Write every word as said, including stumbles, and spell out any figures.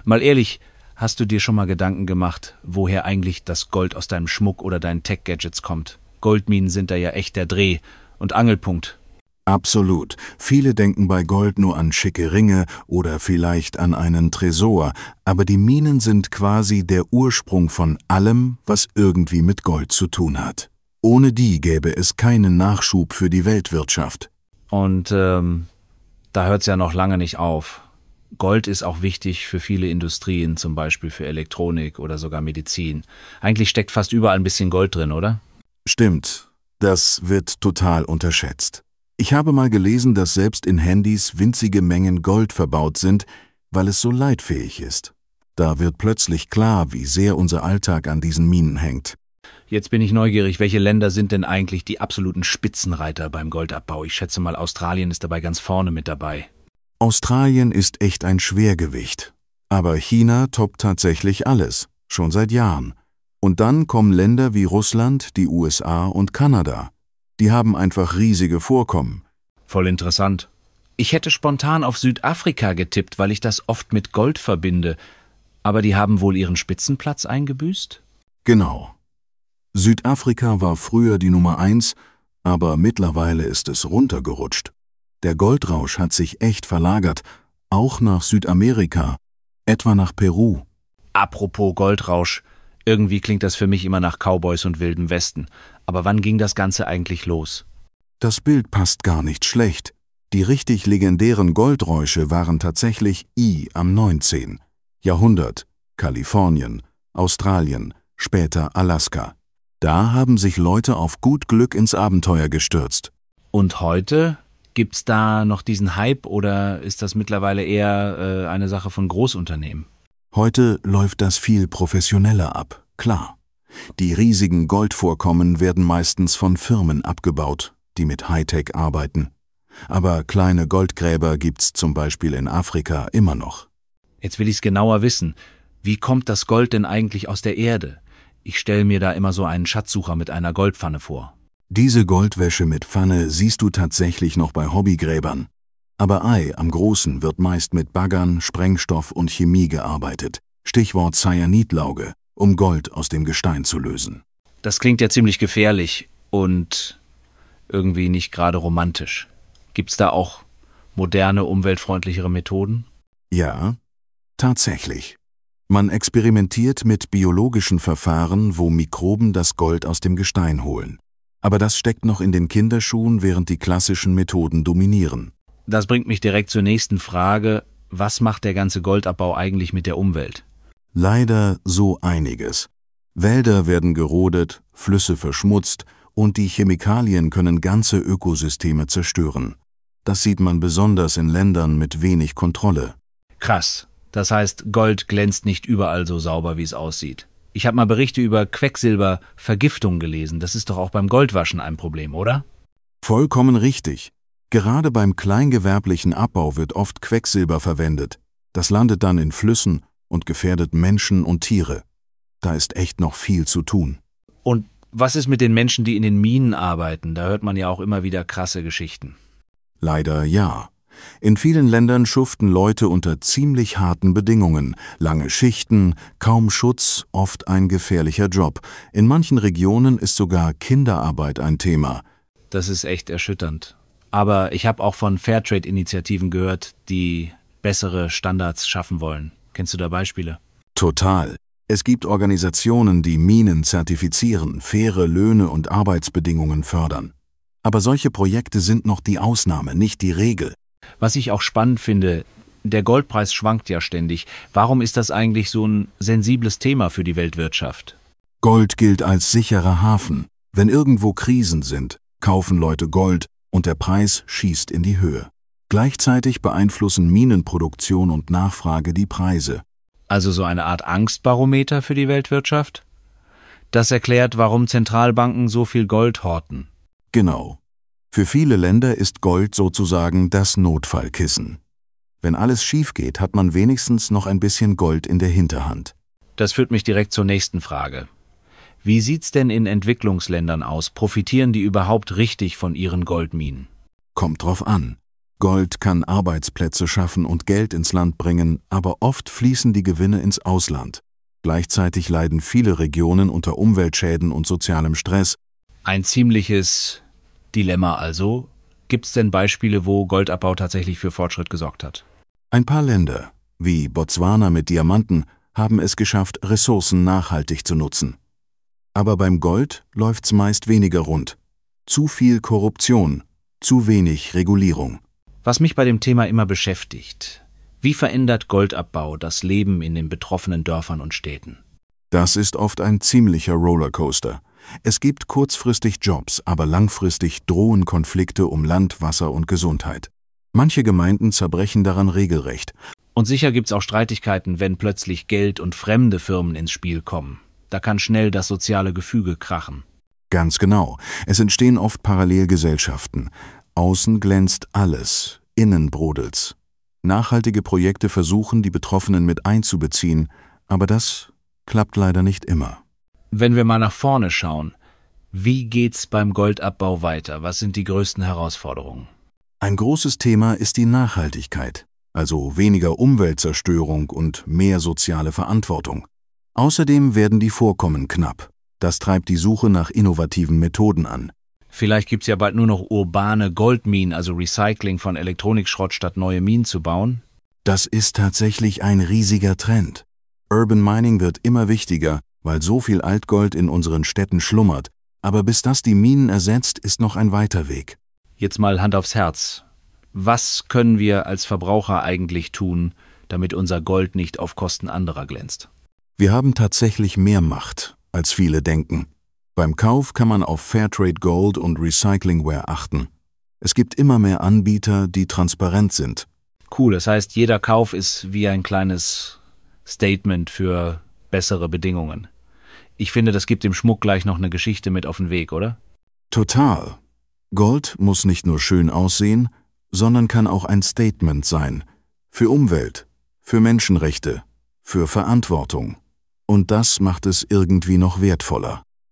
Mal ehrlich, hast du dir schon mal Gedanken gemacht, woher eigentlich das Gold aus deinem Schmuck oder deinen Tech-Gadgets kommt? Goldminen sind da ja echt der Dreh- und Angelpunkt. Absolut. Viele denken bei Gold nur an schicke Ringe oder vielleicht an einen Tresor, aber die Minen sind quasi der Ursprung von allem, was irgendwie mit Gold zu tun hat. Ohne die gäbe es keinen Nachschub für die Weltwirtschaft. Und ähm, da hört's ja noch lange nicht auf. Gold ist auch wichtig für viele Industrien, zum Beispiel für Elektronik oder sogar Medizin. Eigentlich steckt fast überall ein bisschen Gold drin, oder? Stimmt, das wird total unterschätzt. Ich habe mal gelesen, dass selbst in Handys winzige Mengen Gold verbaut sind, weil es so leitfähig ist. Da wird plötzlich klar, wie sehr unser Alltag an diesen Minen hängt. Jetzt bin ich neugierig, welche Länder sind denn eigentlich die absoluten Spitzenreiter beim Goldabbau? Ich schätze mal, Australien ist dabei ganz vorne mit dabei. Australien ist echt ein Schwergewicht. Aber China toppt tatsächlich alles, schon seit Jahren. Und dann kommen Länder wie Russland, die U S A und Kanada. Die haben einfach riesige Vorkommen. Voll interessant. Ich hätte spontan auf Südafrika getippt, weil ich das oft mit Gold verbinde. Aber die haben wohl ihren Spitzenplatz eingebüßt? Genau. Südafrika war früher die Nummer eins, aber mittlerweile ist es runtergerutscht. Der Goldrausch hat sich echt verlagert, auch nach Südamerika, etwa nach Peru. Apropos Goldrausch, irgendwie klingt das für mich immer nach Cowboys und Wildem Westen. Aber wann ging das Ganze eigentlich los? Das Bild passt gar nicht schlecht. Die richtig legendären Goldräusche waren tatsächlich I am neunzehnten Jahrhundert, Kalifornien, Australien, später Alaska. Da haben sich Leute auf gut Glück ins Abenteuer gestürzt. Und heute? Gibt's da noch diesen Hype oder ist das mittlerweile eher äh, eine Sache von Großunternehmen? Heute läuft das viel professioneller ab, klar. Die riesigen Goldvorkommen werden meistens von Firmen abgebaut, die mit Hightech arbeiten. Aber kleine Goldgräber gibt's zum Beispiel in Afrika immer noch. Jetzt will ich's genauer wissen. Wie kommt das Gold denn eigentlich aus der Erde? Ich stelle mir da immer so einen Schatzsucher mit einer Goldpfanne vor. Diese Goldwäsche mit Pfanne siehst du tatsächlich noch bei Hobbygräbern. Aber ei, am Großen wird meist mit Baggern, Sprengstoff und Chemie gearbeitet. Stichwort Cyanidlauge, um Gold aus dem Gestein zu lösen. Das klingt ja ziemlich gefährlich und irgendwie nicht gerade romantisch. Gibt's da auch moderne, umweltfreundlichere Methoden? Ja, tatsächlich. Man experimentiert mit biologischen Verfahren, wo Mikroben das Gold aus dem Gestein holen. Aber das steckt noch in den Kinderschuhen, während die klassischen Methoden dominieren. Das bringt mich direkt zur nächsten Frage. Was macht der ganze Goldabbau eigentlich mit der Umwelt? Leider so einiges. Wälder werden gerodet, Flüsse verschmutzt und die Chemikalien können ganze Ökosysteme zerstören. Das sieht man besonders in Ländern mit wenig Kontrolle. Krass. Das heißt, Gold glänzt nicht überall so sauber, wie es aussieht. Ich habe mal Berichte über Quecksilbervergiftung gelesen. Das ist doch auch beim Goldwaschen ein Problem, oder? Vollkommen richtig. Gerade beim kleingewerblichen Abbau wird oft Quecksilber verwendet. Das landet dann in Flüssen und gefährdet Menschen und Tiere. Da ist echt noch viel zu tun. Und was ist mit den Menschen, die in den Minen arbeiten? Da hört man ja auch immer wieder krasse Geschichten. Leider ja. In vielen Ländern schuften Leute unter ziemlich harten Bedingungen. Lange Schichten, kaum Schutz, oft ein gefährlicher Job. In manchen Regionen ist sogar Kinderarbeit ein Thema. Das ist echt erschütternd. Aber ich habe auch von Fairtrade-Initiativen gehört, die bessere Standards schaffen wollen. Kennst du da Beispiele? Total. Es gibt Organisationen, die Minen zertifizieren, faire Löhne und Arbeitsbedingungen fördern. Aber solche Projekte sind noch die Ausnahme, nicht die Regel. Was ich auch spannend finde, der Goldpreis schwankt ja ständig. Warum ist das eigentlich so ein sensibles Thema für die Weltwirtschaft? Gold gilt als sicherer Hafen. Wenn irgendwo Krisen sind, kaufen Leute Gold und der Preis schießt in die Höhe. Gleichzeitig beeinflussen Minenproduktion und Nachfrage die Preise. Also so eine Art Angstbarometer für die Weltwirtschaft? Das erklärt, warum Zentralbanken so viel Gold horten. Genau. Für viele Länder ist Gold sozusagen das Notfallkissen. Wenn alles schief geht, hat man wenigstens noch ein bisschen Gold in der Hinterhand. Das führt mich direkt zur nächsten Frage. Wie sieht's denn in Entwicklungsländern aus? Profitieren die überhaupt richtig von ihren Goldminen? Kommt drauf an. Gold kann Arbeitsplätze schaffen und Geld ins Land bringen, aber oft fließen die Gewinne ins Ausland. Gleichzeitig leiden viele Regionen unter Umweltschäden und sozialem Stress. Ein ziemliches Dilemma also. Gibt es denn Beispiele, wo Goldabbau tatsächlich für Fortschritt gesorgt hat? Ein paar Länder, wie Botswana mit Diamanten, haben es geschafft, Ressourcen nachhaltig zu nutzen. Aber beim Gold läuft's meist weniger rund. Zu viel Korruption, zu wenig Regulierung. Was mich bei dem Thema immer beschäftigt: Wie verändert Goldabbau das Leben in den betroffenen Dörfern und Städten? Das ist oft ein ziemlicher Rollercoaster. Es gibt kurzfristig Jobs, aber langfristig drohen Konflikte um Land, Wasser und Gesundheit. Manche Gemeinden zerbrechen daran regelrecht. Und sicher gibt's auch Streitigkeiten, wenn plötzlich Geld und fremde Firmen ins Spiel kommen. Da kann schnell das soziale Gefüge krachen. Ganz genau. Es entstehen oft Parallelgesellschaften. Außen glänzt alles, innen brodelt's. Nachhaltige Projekte versuchen, die Betroffenen mit einzubeziehen, aber das klappt leider nicht immer. Wenn wir mal nach vorne schauen, wie geht's beim Goldabbau weiter? Was sind die größten Herausforderungen? Ein großes Thema ist die Nachhaltigkeit, also weniger Umweltzerstörung und mehr soziale Verantwortung. Außerdem werden die Vorkommen knapp. Das treibt die Suche nach innovativen Methoden an. Vielleicht gibt's ja bald nur noch urbane Goldminen, also Recycling von Elektronikschrott statt neue Minen zu bauen. Das ist tatsächlich ein riesiger Trend. Urban Mining wird immer wichtiger, weil so viel Altgold in unseren Städten schlummert. Aber bis das die Minen ersetzt, ist noch ein weiter Weg. Jetzt mal Hand aufs Herz. Was können wir als Verbraucher eigentlich tun, damit unser Gold nicht auf Kosten anderer glänzt? Wir haben tatsächlich mehr Macht, als viele denken. Beim Kauf kann man auf Fairtrade Gold und Recyclingware achten. Es gibt immer mehr Anbieter, die transparent sind. Cool, das heißt, jeder Kauf ist wie ein kleines Statement für bessere Bedingungen. Ich finde, das gibt dem Schmuck gleich noch eine Geschichte mit auf den Weg, oder? Total. Gold muss nicht nur schön aussehen, sondern kann auch ein Statement sein. Für Umwelt, für Menschenrechte, für Verantwortung. Und das macht es irgendwie noch wertvoller.